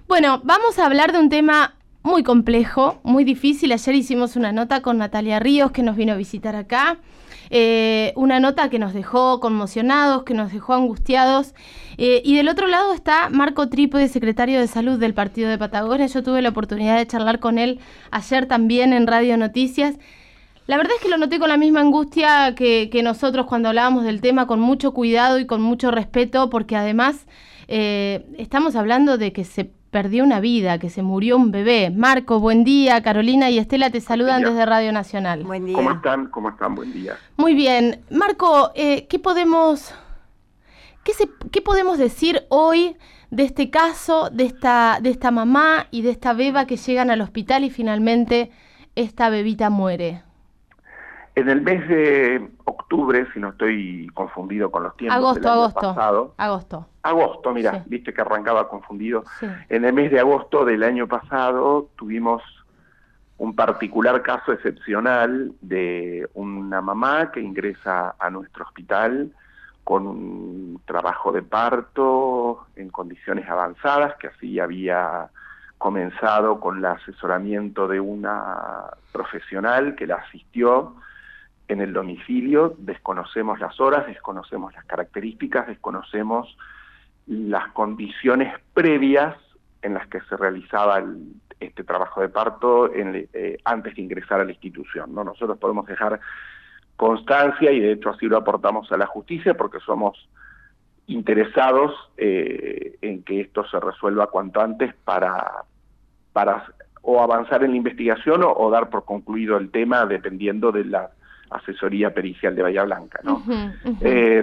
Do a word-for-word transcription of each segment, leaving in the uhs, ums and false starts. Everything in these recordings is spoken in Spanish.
Bueno, vamos a hablar de un tema muy complejo, muy difícil. Ayer hicimos una nota con Natalia Ríos, que nos vino a visitar acá. Eh, una nota que nos dejó conmocionados, que nos dejó angustiados. Eh, y del otro lado está Marco Trípode, secretario de Salud del Partido de Patagonia. Yo tuve la oportunidad de charlar con él ayer también en Radio Noticias. La verdad es que lo noté con la misma angustia que, que nosotros cuando hablábamos del tema, con mucho cuidado y con mucho respeto, porque además eh, estamos hablando de que se perdió una vida, que se murió un bebé. Marco, buen día. Carolina y Estela te saludan desde Radio Nacional. Buen día. ¿Cómo están? ¿Cómo están? Buen día. Muy bien. Marco, eh, ¿qué podemos, qué, se, qué podemos decir hoy de este caso, de esta, de esta mamá y de esta beba que llegan al hospital y finalmente esta bebita muere? En el mes de octubre, si no estoy confundido con los tiempos agosto, del año agosto, pasado. Agosto. Agosto, mira, Sí. viste que arrancaba confundido. Sí. En el mes de agosto del año pasado tuvimos un particular caso excepcional de una mamá que ingresa a nuestro hospital con un trabajo de parto en condiciones avanzadas, que así había comenzado con el asesoramiento de una profesional que la asistió en el domicilio. Desconocemos las horas, desconocemos las características, desconocemos las condiciones previas en las que se realizaba el, este trabajo de parto en, eh, antes de ingresar a la institución, ¿no? Nosotros podemos dejar constancia, y de hecho así lo aportamos a la justicia, porque somos interesados eh, en que esto se resuelva cuanto antes para, para o avanzar en la investigación o, o dar por concluido el tema, dependiendo de la asesoría pericial de Bahía Blanca, ¿no? Uh-huh, uh-huh. Eh,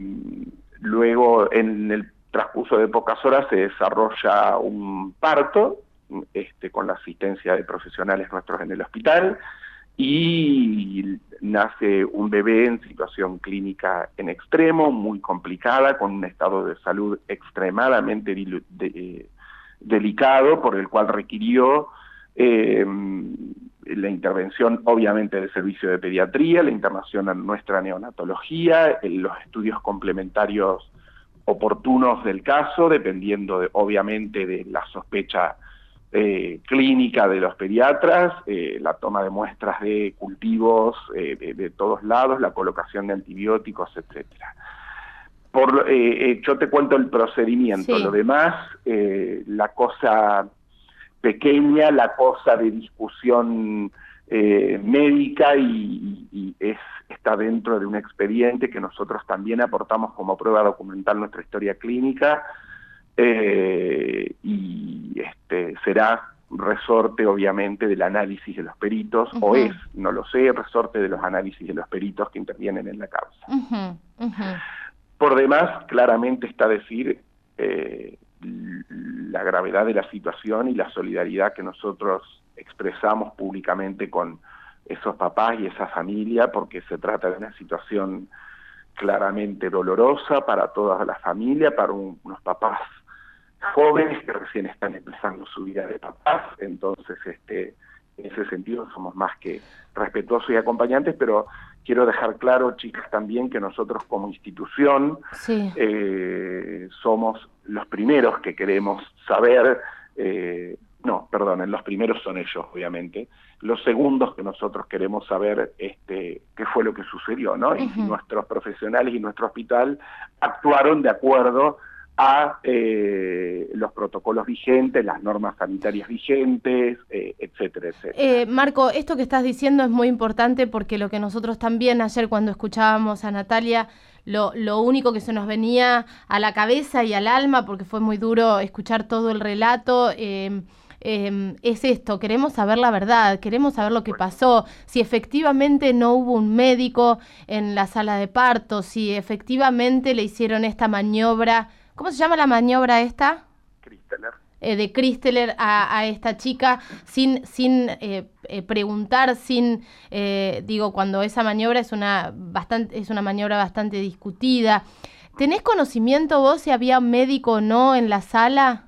luego, en el transcurso de pocas horas, se desarrolla un parto, este, con la asistencia de profesionales nuestros en el hospital, y nace un bebé en situación clínica en extremo, muy complicada, con un estado de salud extremadamente de, de, delicado, por el cual requirió eh, la intervención, obviamente, del servicio de pediatría, la internación en nuestra neonatología, en los estudios complementarios oportunos del caso, dependiendo, de, obviamente, de la sospecha eh, clínica de los pediatras, eh, la toma de muestras de cultivos eh, de, de todos lados, la colocación de antibióticos, etcétera. Por, eh, eh, yo te cuento el procedimiento, sí. Lo demás, eh, la cosa pequeña, la cosa de discusión eh, médica y, y es, está dentro de un expediente que nosotros también aportamos como prueba documental nuestra historia clínica, eh, y este, será resorte, obviamente, del análisis de los peritos, uh-huh. o es, no lo sé, resorte de los análisis de los peritos que intervienen en la causa. Uh-huh. Uh-huh. Por demás, claramente está decir eh, la gravedad de la situación y la solidaridad que nosotros expresamos públicamente con esos papás y esa familia, porque se trata de una situación claramente dolorosa para toda la familia, para un, unos papás jóvenes que recién están empezando su vida de papás. Entonces, este, en ese sentido somos más que respetuosos y acompañantes, pero quiero dejar claro, chicas, también que nosotros como institución sí. eh, somos los primeros que queremos saber, eh, no, perdonen, los primeros son ellos, obviamente, los segundos que nosotros queremos saber este, qué fue lo que sucedió, ¿no? Uh-huh. Y si nuestros profesionales y nuestro hospital actuaron de acuerdo a eh, los protocolos vigentes, las normas sanitarias vigentes, eh, etcétera, etcétera. Eh, Marco, esto que estás diciendo es muy importante, porque lo que nosotros también ayer cuando escuchábamos a Natalia, lo, lo único que se nos venía a la cabeza y al alma, porque fue muy duro escuchar todo el relato, eh, eh, es esto: queremos saber la verdad, queremos saber lo que pasó, si efectivamente no hubo un médico en la sala de parto, si efectivamente le hicieron esta maniobra. ¿Cómo se llama la maniobra esta? Christeler. Eh, de Christeler a, a esta chica, sin sin eh, eh, preguntar, sin, eh, digo, cuando esa maniobra es una, bastante, es una maniobra bastante discutida. ¿Tenés conocimiento vos si había médico o no en la sala?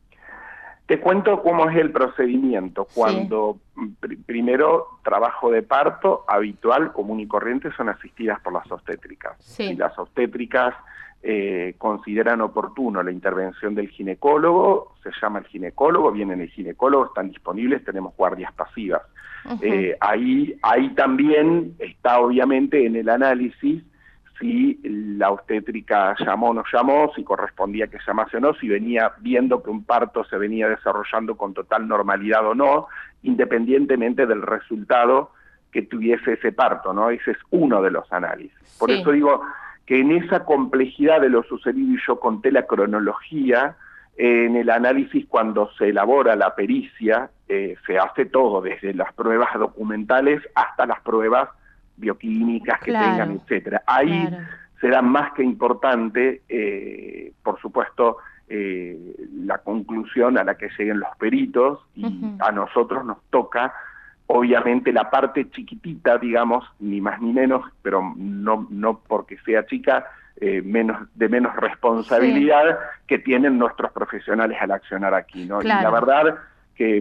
Te cuento cómo es el procedimiento. Cuando sí. pr- primero trabajo de parto habitual, común y corriente, son asistidas por las obstétricas. Sí. Si las obstétricas eh, consideran oportuno la intervención del ginecólogo, se llama el ginecólogo, vienen el ginecólogo, están disponibles, tenemos guardias pasivas. Uh-huh. eh, ahí, ahí también está obviamente en el análisis si la obstétrica llamó o no llamó, si correspondía que llamase o no, si venía viendo que un parto se venía desarrollando con total normalidad o no, independientemente del resultado que tuviese ese parto, ¿no? Ese es uno de los análisis. Sí. Por eso digo que en esa complejidad de lo sucedido, y yo conté la cronología, eh, en el análisis cuando se elabora la pericia, eh, se hace todo, desde las pruebas documentales hasta las pruebas bioquímicas que claro, tengan, etcétera. Ahí claro. será más que importante, eh, por supuesto, eh, la conclusión a la que lleguen los peritos, y uh-huh. a nosotros nos toca, obviamente, la parte chiquitita, digamos, ni más ni menos, pero no, no porque sea chica, eh, menos de menos responsabilidad sí. que tienen nuestros profesionales al accionar aquí, ¿no? Claro. Y la verdad que...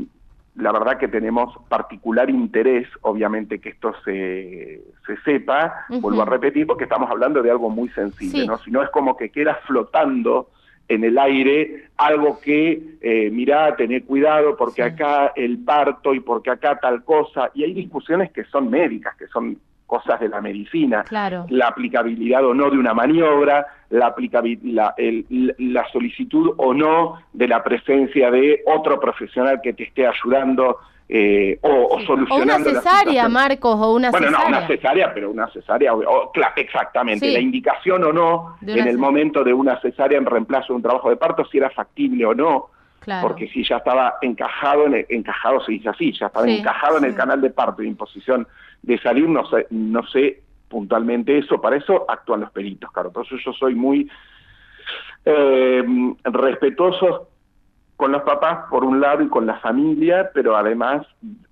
La verdad que tenemos particular interés, obviamente, que esto se, se sepa, uh-huh. vuelvo a repetir, porque estamos hablando de algo muy sensible, sí. ¿no? Si no es como que queda flotando en el aire algo que, eh, mirá, tené cuidado, porque sí. acá el parto y porque acá tal cosa, y hay discusiones que son médicas, que son cosas de la medicina, claro. la aplicabilidad o no de una maniobra, la, aplicabilidad, el, la solicitud o no de la presencia de otro profesional que te esté ayudando eh, o, o solucionando. O una cesárea, Marcos, o una bueno, cesárea. Bueno, no, una cesárea, pero una cesárea, o, o, claro, exactamente, sí. la indicación o no en el cesárea. momento de una cesárea en reemplazo de un trabajo de parto, si era factible o no. Claro. Porque si ya estaba encajado, en el, encajado se dice así, ya estaba sí, encajado sí. en el canal de parto y en posición de salir, no sé, no sé puntualmente eso, para eso actúan los peritos, claro. Entonces yo soy muy eh, respetuoso con los papás, por un lado, y con la familia, pero además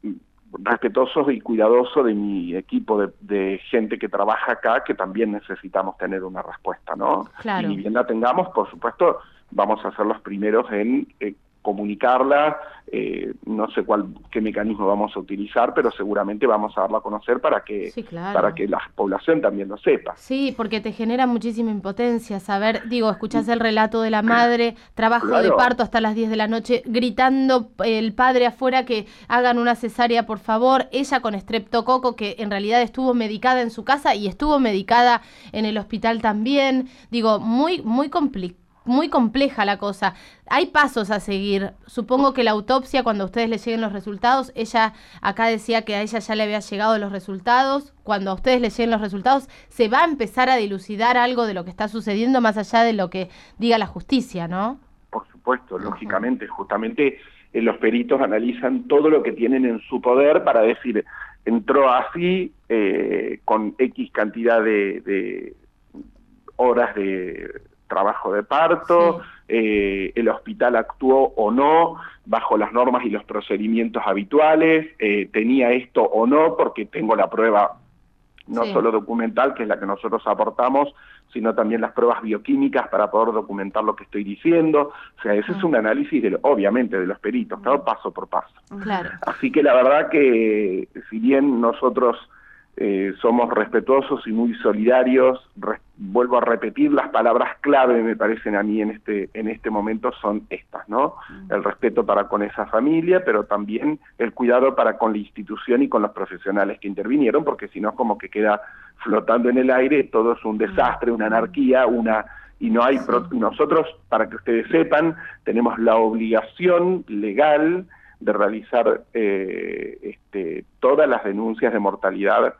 respetuoso y cuidadoso de mi equipo de, de gente que trabaja acá, que también necesitamos tener una respuesta, ¿no? Claro. Y ni bien la tengamos, por supuesto, vamos a ser los primeros en eh, comunicarla, eh, no sé cuál qué mecanismo vamos a utilizar, pero seguramente vamos a darla a conocer para que sí, claro. para que la población también lo sepa. Sí, porque te genera muchísima impotencia saber, digo, escuchás el relato de la madre, trabajo claro. de parto hasta las diez de la noche, gritando el padre afuera que hagan una cesárea, por favor, ella con estreptococo, que en realidad estuvo medicada en su casa y estuvo medicada en el hospital también, digo, muy, muy complicado. Muy compleja la cosa. Hay pasos a seguir. Supongo que la autopsia, cuando a ustedes les lleguen los resultados, ella acá decía que a ella ya le había llegado los resultados. Cuando a ustedes les lleguen los resultados, se va a empezar a dilucidar algo de lo que está sucediendo más allá de lo que diga la justicia, ¿no? Por supuesto, lógicamente. Justamente eh, los peritos analizan todo lo que tienen en su poder para decir, entró así, eh, con X cantidad de, de horas de trabajo de parto, sí. eh, el hospital actuó o no bajo las normas y los procedimientos habituales, eh, tenía esto o no, porque tengo la prueba no sí. solo documental, que es la que nosotros aportamos, sino también las pruebas bioquímicas para poder documentar lo que estoy diciendo. O sea, ese ah. es un análisis, de, obviamente, de los peritos, claro, paso por paso. Claro. Así que la verdad que, si bien nosotros Eh, somos respetuosos y muy solidarios, re, vuelvo a repetir, las palabras clave me parecen a mí en este en este momento son estas, ¿no? Mm. El respeto para con esa familia, pero también el cuidado para con la institución y con los profesionales que intervinieron, porque si no es como que queda flotando en el aire, todo es un desastre, una anarquía, una y no hay... Sí. Pro, nosotros, para que ustedes sepan, tenemos la obligación legal de realizar eh, este, todas las denuncias de mortalidad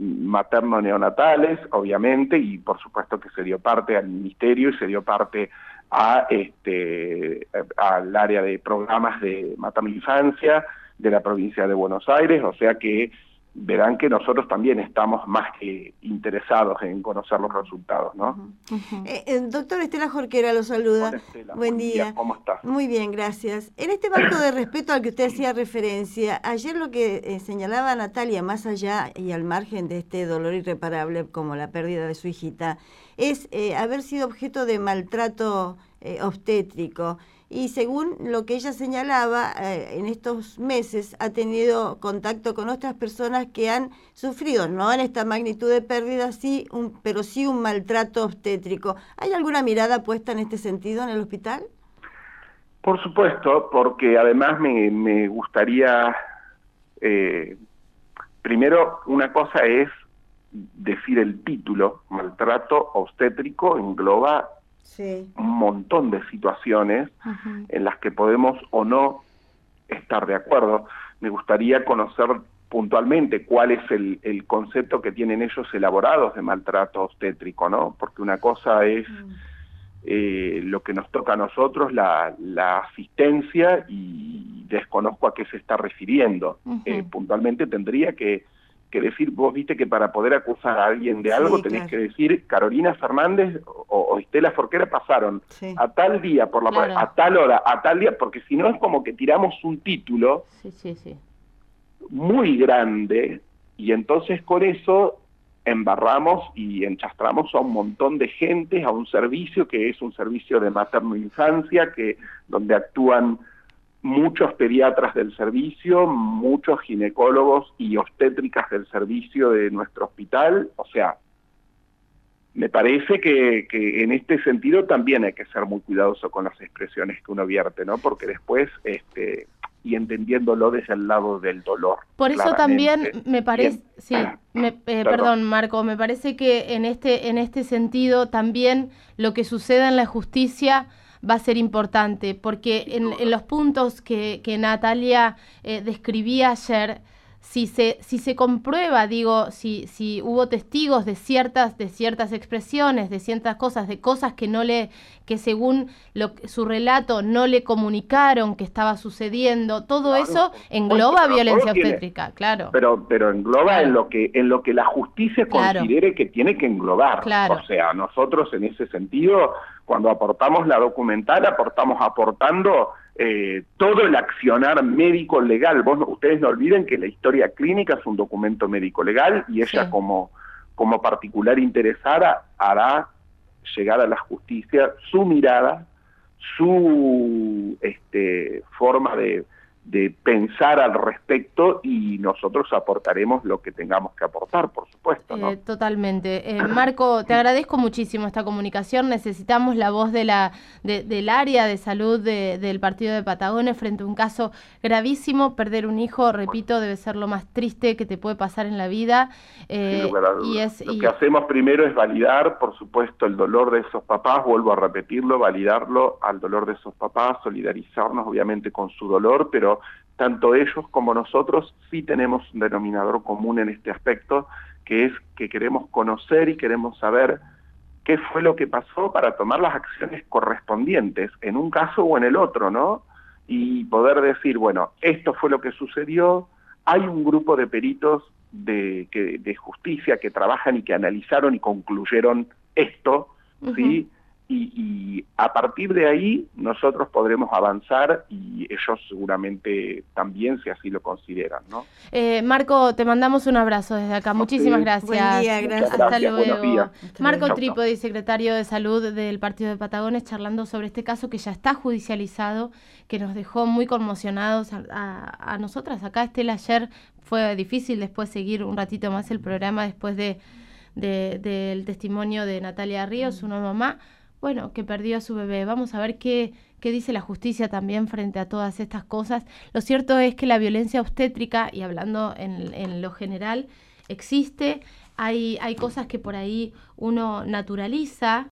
materno-neonatales, obviamente, y por supuesto que se dio parte al Ministerio y se dio parte a este al área de programas de materno-infancia de la provincia de Buenos Aires, o sea que verán que nosotros también estamos más que interesados en conocer los resultados, ¿no? Uh-huh. Uh-huh. Eh, eh, doctor Estela Jorquera lo saluda. Hola, Estela. Buen, Buen día. día. ¿Cómo estás? Muy bien, gracias. En este marco de respeto al que usted hacía referencia, ayer lo que eh, señalaba Natalia, más allá y al margen de este dolor irreparable como la pérdida de su hijita, es eh, haber sido objeto de maltrato eh, obstétrico. y según lo que ella señalaba, eh, en estos meses ha tenido contacto con otras personas que han sufrido, no en esta magnitud de pérdida, sí, un, pero sí un maltrato obstétrico. ¿Hay alguna mirada puesta en este sentido en el hospital? Por supuesto, porque además me, me gustaría, eh, primero, una cosa es decir el título, maltrato obstétrico engloba sí. un montón de situaciones uh-huh. en las que podemos o no estar de acuerdo. Me gustaría conocer puntualmente cuál es el, el concepto que tienen ellos elaborados de maltrato obstétrico, ¿no? Porque una cosa es uh-huh. eh, lo que nos toca a nosotros, la, la asistencia, y desconozco a qué se está refiriendo. Uh-huh. Eh, puntualmente tendría que que decir, vos viste que para poder acusar a alguien de algo sí, tenés claro. que decir, Carolina Fernández o, o Estela Forquera pasaron sí. a tal día, por la claro. a tal hora, a tal día, porque si no es como que tiramos un título sí, sí, sí. muy grande, y entonces con eso embarramos y enchastramos a un montón de gente, a un servicio que es un servicio de materno-infancia, que donde actúan muchos pediatras del servicio, muchos ginecólogos y obstétricas del servicio de nuestro hospital. O sea, me parece que, que en este sentido también hay que ser muy cuidadoso con las expresiones que uno vierte, ¿no? Porque después, este, y entendiéndolo desde el lado del dolor. Por eso también me parece, sí, me, eh, perdón. perdón Marco, me parece que en este, en este sentido también lo que suceda en la justicia va a ser importante, porque en, en los puntos que, que Natalia eh, describía ayer, si se, si se comprueba, digo, si, si hubo testigos de ciertas, de ciertas expresiones, de ciertas cosas, de cosas que no le, que según lo, su relato no le comunicaron que estaba sucediendo, todo claro, eso engloba bueno, violencia obstétrica, tiene, claro. Pero, pero engloba claro. en lo que, en lo que la justicia claro. considere que tiene que englobar. Claro. O sea, nosotros en ese sentido, cuando aportamos la documental, aportamos aportando eh, todo el accionar médico legal. Vos, ustedes no olviden que la historia clínica es un documento médico legal, y ella sí. como, como particular interesada hará llegar a la justicia su mirada, su este, forma de, de pensar al respecto, y nosotros aportaremos lo que tengamos que aportar, por supuesto, ¿no? Eh, totalmente. Eh, Marco, te agradezco muchísimo esta comunicación. Necesitamos la voz de la de, del área de salud de, del partido de Patagones frente a un caso gravísimo. Perder un hijo, repito, debe ser lo más triste que te puede pasar en la vida. Eh, Sin lugar a dudas. Y es, lo y... que hacemos primero es validar, por supuesto, el dolor de esos papás, vuelvo a repetirlo, validarlo al dolor de esos papás, solidarizarnos obviamente con su dolor, pero tanto ellos como nosotros sí tenemos un denominador común en este aspecto, que es que queremos conocer y queremos saber qué fue lo que pasó para tomar las acciones correspondientes, en un caso o en el otro, ¿no? Y poder decir, bueno, esto fue lo que sucedió, hay un grupo de peritos de, que, de justicia que trabajan y que analizaron y concluyeron esto, uh-huh. ¿sí? Y, y a partir de ahí nosotros podremos avanzar, y ellos seguramente también, si así lo consideran, ¿no? Eh, Marco, te mandamos un abrazo desde acá. Muchísimas sí. gracias. Buen día, gracias. Hasta gracias. luego. Buenos días. Marco Chau, Trípodi, secretario de Salud del Partido de Patagones, charlando sobre este caso que ya está judicializado, que nos dejó muy conmocionados a, a, a nosotras. Acá, Estela, ayer fue difícil después seguir un ratito más el programa después de, de, del testimonio de Natalia Ríos, una mamá, bueno, que perdió a su bebé. Vamos a ver qué, qué dice la justicia también frente a todas estas cosas. Lo cierto es que la violencia obstétrica, y hablando en, en lo general, existe. Hay, hay cosas que por ahí uno naturaliza,